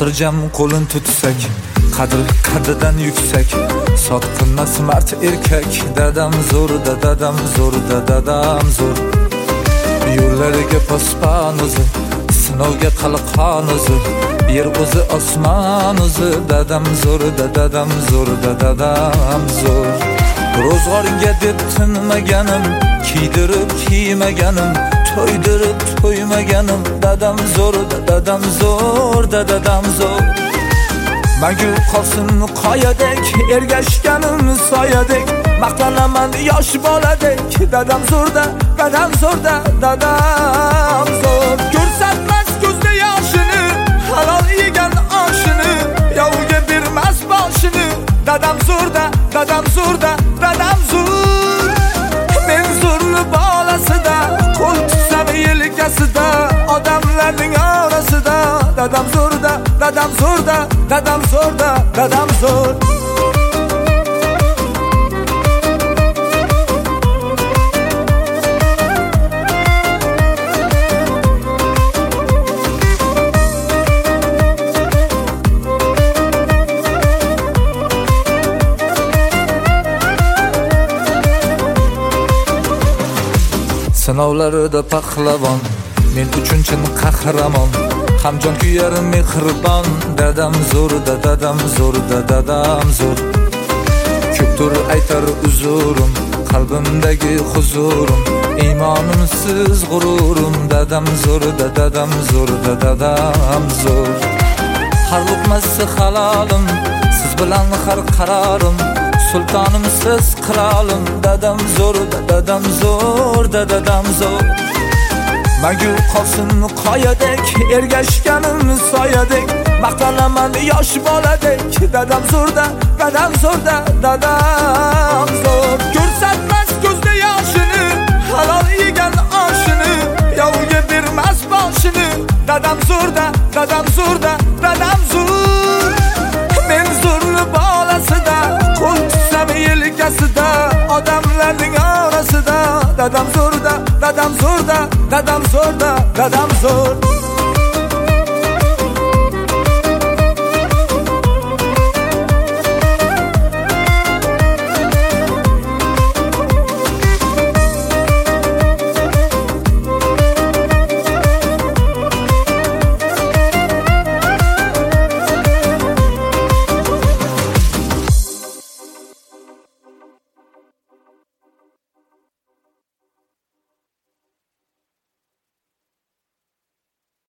xotirjam qo'lin tutsak, qadridan yuksak, sotqinmas mard erkak. Dadam zo'r, dadam zo'r, dadam zo'r. Yo'llariga pospan o'zi, sinovga qalqon o'zi, yer o'zi osmon o'zi. Dadam zo'r, dadam zo'r, dadam zo'r. Ro'zg'orga deb tinmaganim, kiydirib kiymaganim, to'ydirib to'ymaganim. Dadam zo'r, dadam zo'r, dadam zo'r. Magul qolsin qoyadek, ergashganim soyadek, maqtanaman yosh boladek. Dadam zo'rda, dadam zo'rda, dadam zo'r. Ko'rsatmas ko'zda yoshini, halol yegan oshini, yovga bermas boshini. Dadam zo'rda, dadam zo'rda, dadam zo'r. Men zo'rni bolasida, qo'l tutsam yelkasida, odamlarning orasida. Dadam zo'rda, dadam zo'rda, dadam zo'rda, dadam zo'r. Sinovlarida pahlavon, men uchun chin qahramon, hamjon kuyar mehribon. Dadam zo'r, dadam zo'r, dadam zo'r. Ko'pdir aytar uzurim, qalbimdagi huzurim, iymonimsiz g'ururim. Dadam zo'r, dadam zo'r, dadam zo'r. Har luqmasi halolim, siz bilan har qarorim, sultonim siz qirolim. Dadam zo'r, dadam zo'r, dadam zo'r. Magul qolsin qoyadek, ergashganim soyadek, maqtanaman yosh boladek. Dadam zo'rda, dadam zo'rda, dadam zo'r. Ko'rsatmas ko'zda yoshini, halol yegan oshini, yovga bermas boshini. Dadam zo'rda, dadam zo'rda, dadam zo'r. Men zo'rni bolasida, qo'l tutsam yelkasida, odamlarning orasida. Dadam zo'rda, dadam zo'rda, dadam zo'rda, dadam zo'r.